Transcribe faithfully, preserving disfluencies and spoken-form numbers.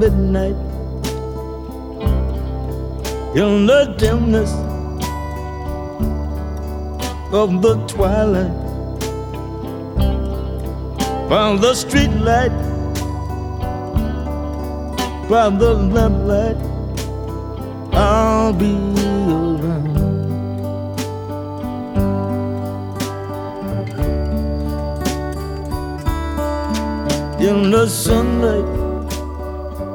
midnight, in the dimness of the twilight, by the street light, by the lamplight, I'll be around. In the sunlight,